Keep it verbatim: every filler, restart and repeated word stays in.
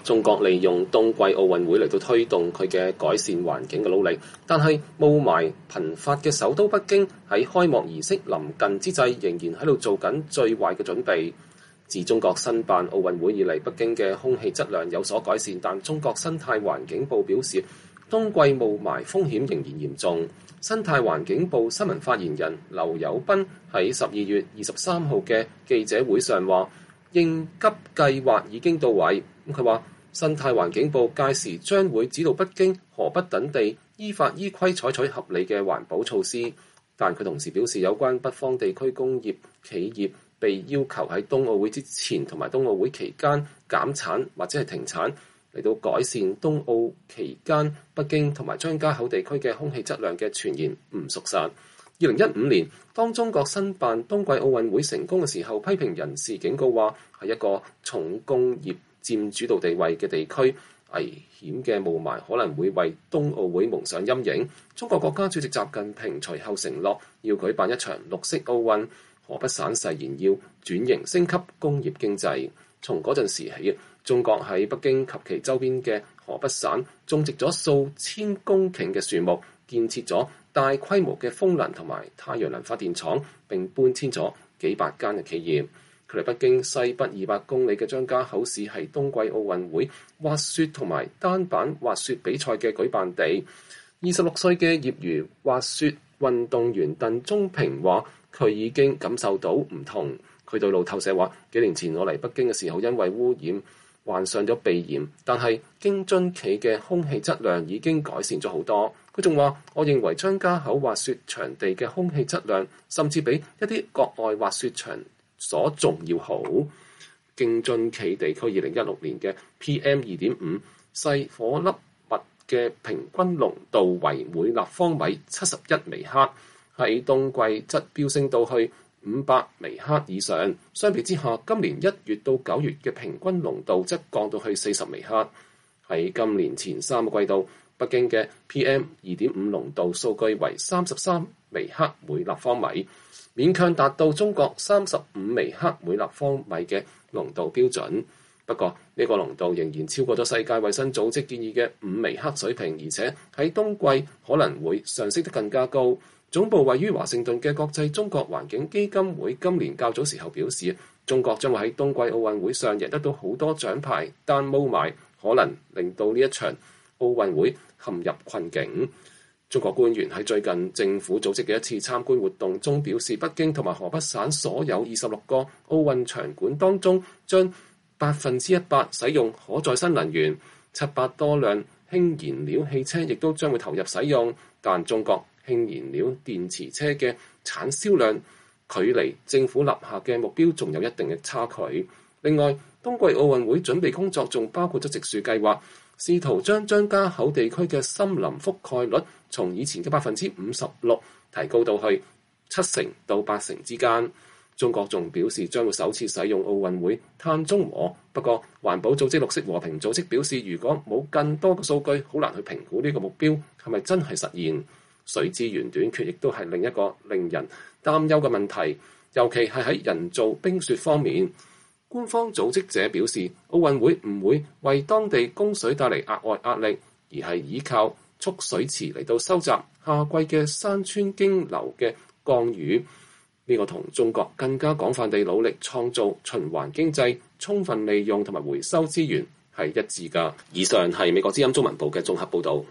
中國利用冬季奧運會嚟到推動佢嘅改善環境嘅努力，但係霧霾頻發嘅首都北京喺開幕儀式臨近之際，仍然喺度做緊最壞嘅準備。自中國申辦奧運會以嚟，北京嘅空氣質量有所改善，但中國生態環境部表示，冬季霧霾風險仍然嚴重。生態環境部新聞發言人劉友斌喺十二月二十三號嘅記者會上話，應急計劃已經到位。咁佢話，生態環境部屆時將會指導北京、河北等地依法依規採取合理嘅環保措施。但佢同時表示，有關北方地區工業企業被要求喺冬奧會之前同埋冬奧會期間減產或者係停產，嚟到改善冬奧期間北京同埋張家口地區嘅空氣質量嘅傳言唔屬實。二零一五年，當中國申辦冬季奧運會成功嘅時候，批評人士警告話，係一個重工業佔主導地位嘅地區，危險嘅霧霾可能會為冬奧會蒙上陰影。中國國家主席習近平隨後承諾要舉辦一場綠色奧運。河北省誓言要轉型升級工業經濟。從嗰陣時起，中國喺北京及其周邊嘅河北省種植咗數千公頃嘅樹木，建設咗大規模嘅風能同埋太陽能發電廠，並搬遷咗幾百間嘅企業。距離北京西北二百公里嘅張家口市係冬季奧運會滑雪同埋單板滑雪比賽嘅舉辦地。二十六歲嘅業餘滑雪運動員鄧中平話，佢已經感受到唔同。佢對路透社話，幾年前我嚟北京嘅時候，因為污染患上咗鼻炎，但係京津冀嘅空氣質量已經改善咗好多。佢仲話，我認為張家口滑雪場地嘅空氣質量甚至比一啲國外滑雪場所仲要好。京津冀地區二零一六年嘅 P M 二點五 細顆粒物嘅平均濃度為每立方米七十一微克，喺冬季則飆升到去五百微克以上。相比之下，今年一月到九月嘅平均濃度則降到去四十微克。喺今年前三個季度，北京嘅 P M 二點五 濃度數據為三十三微克每立方米，勉強達到中國三十五微克每立方米嘅濃度標準。不過呢個濃度仍然超過咗世界衛生組織建議嘅五微克水平，而且喺冬季可能會上升得更加高。總部位於華盛頓嘅國際中國環境基金會今年較早時候表示，中國將會喺冬季奧運會上贏得到好多獎牌，但霧霾可能令到呢一場奧運會陷入困境。中國官員喺最近政府組織嘅一次參觀活動中表示，北京同埋河北省所有二十六個奧運場館當中，將百分之一百使用可再生能源，七百多輛氫燃料汽車亦都將會投入使用，但中國氫燃料電池車嘅產銷量距離政府立下嘅目標仲有一定嘅差距。另外，冬季奧運會準備工作仲包括咗植樹計劃，試圖將張家口地區嘅森林覆蓋率從以前嘅百分之五十六提高到去七成到八成之間。中國仲表示將會首次使用奧運會碳中和，不過環保組織綠色和平組織表示，如果冇更多嘅數據，好難去評估呢個目標係咪真係實現。水資源短缺亦都係另一個令人擔憂嘅問題，尤其係喺人造冰雪方面。官方組織者表示，奧運會唔會為當地供水帶嚟額外壓力，而係依靠蓄水池嚟到收集夏季嘅山川經流嘅降雨。呢個同中國更加廣泛地努力創造循環經濟、充分利用同埋回收資源係一致㗎。以上係美國之音中文部嘅綜合報導。